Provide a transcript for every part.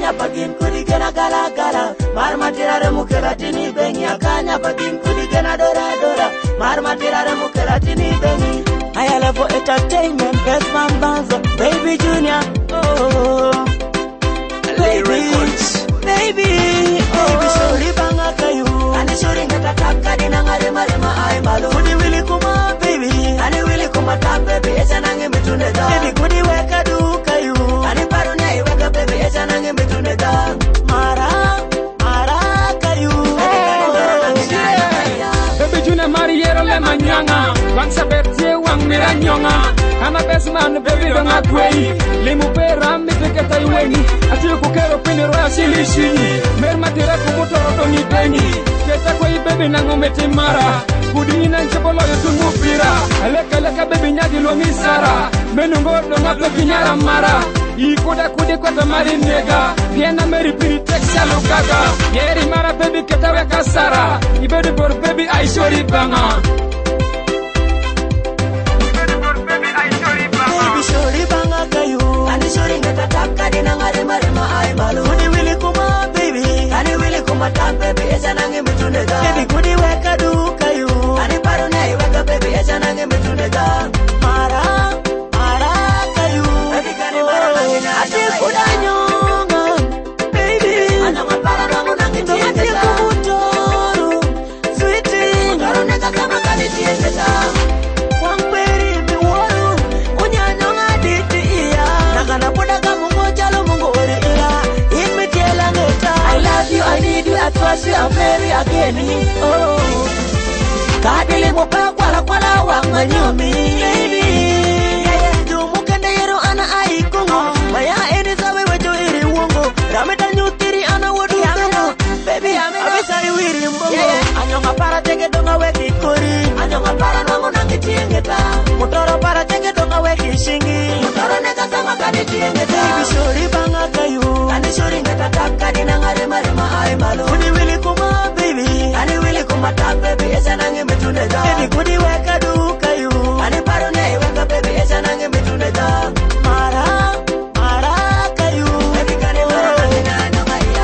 akanya bagin kudigena gala gala. Marmatira mukelatini bengi akanya bagin kudigena dora dora. Marmatira mukelatini bengi. I love for entertainment, best man banzo, baby Junior. Oh, baby, baby, sorry banga kayu. Ani sorry ngata takadi nangare marima ay malu. Kudi wili kuma baby, ani wili kuma tak baby. Esa nange mituneda, baby kudi weka du kayu. Ani parunya iweka baby, esa nange mituneda. Mara kayu. Baby Junior Mariero le manyanga, wang sabete wang miranyonga. I'm a best man, baby, don't act way. Limu pera, mi teke taiweni. Ati kukero pini roya shili shini. Mer matira kumutoro doni bengi. Keta kwa baby nango metimara. Kudi ina nchepolo yotu mupira. Aleka baby nyadi lo misara. Menungo donga pepi nyara mara. Ikuda kudi kwa tamari nega. Piena meri piri teksa lukaga. Yeri mara baby keta weka sara. Ibedi por baby aishori banga. Sorry banga kayu. Ani sorry ngata takadi nangare marima ay malu. Kudi wili kuma baby. Ani wili kuma tak baby. Esa nange mituneda. Baby kudi weka du kayu. Ani parunya iweka baby. Esa nange mituneda. Mara kayu. Baby kani mara nange na. Ati kuda nyonga baby. Anyonga para nangu nange tiendeta. Ati kumutoro sweetie. Mutoro neka kama kani tiendeta. I need you, I trust you, I'm very again. Oh, kadili mopa kwala wanga nyomi. Baby, dumukende yero ana aikongo. Maya eni sawe wejo iri wongo. Rameta nyutiri ana wodu yango. Baby, abisari wiri mbongo. Anyonga para tege donga weki kori. Anyonga para nangu nangi tiengeta. Mutoro para tege donga weki shingi. Mutoro neka sama kani tiengeta. Baby, sorry banga kayu. Ani sorry ngata takadi nangare marima ay malu. Kudi wili kuma baby. Ani wili kuma tak baby. Esa nange mituneda. Baby kudi weka du kayu. Ani parunya iweka baby. Esa nange mituneda. Mara kayu. Baby kani mara nange na nangaya.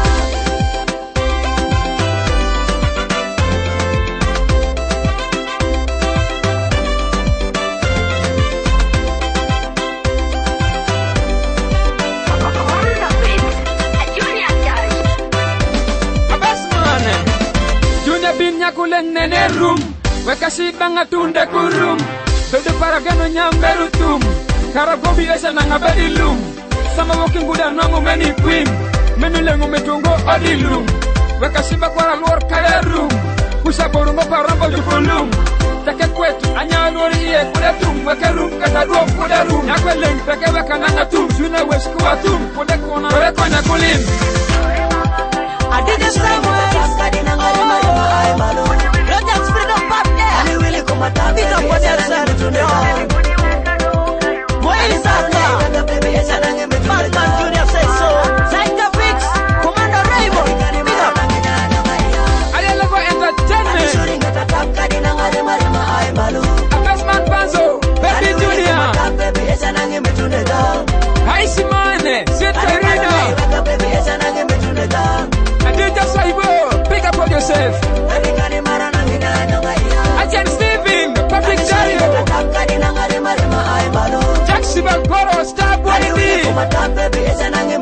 Kuleng nene room, weka sibanga tunde kurum. Bede para gano nyamberu tum, karagobi esa nanga bedi lum. Sama walking guda nangu meni queen, menu lengu metungo odilum. Weka siba kwara luar kaya room, kusa borungo parambo jukulum. Take kwetu anya lori iye kuda tum, weka room kata duo kuda room. Yakwe leng peke weka nanga tum, suna wesku atum, kuda kona weka na kulim. I did this somewhere. Takadi nangare marima ay malu. Let that spirit of pop there. Ani wili kuma tak baby. Esa nange mituneda. Moe Saka. Esa nange mituneda. Batman Junior say so. Zaita Fix. Commander Raymond. Big up. Ayelevo Entertainment. Ani sorry ngata takadi nangare marima ay malu. Best man Banzo. Baby Junior. Baby esa nange mituneda. Haisi Mane. Zeta Rina. Baby esa nange mituneda. Adita Saibo, pick up on yourself. Ajan Steven, Public Dario. Jackson Goro, Star Boy.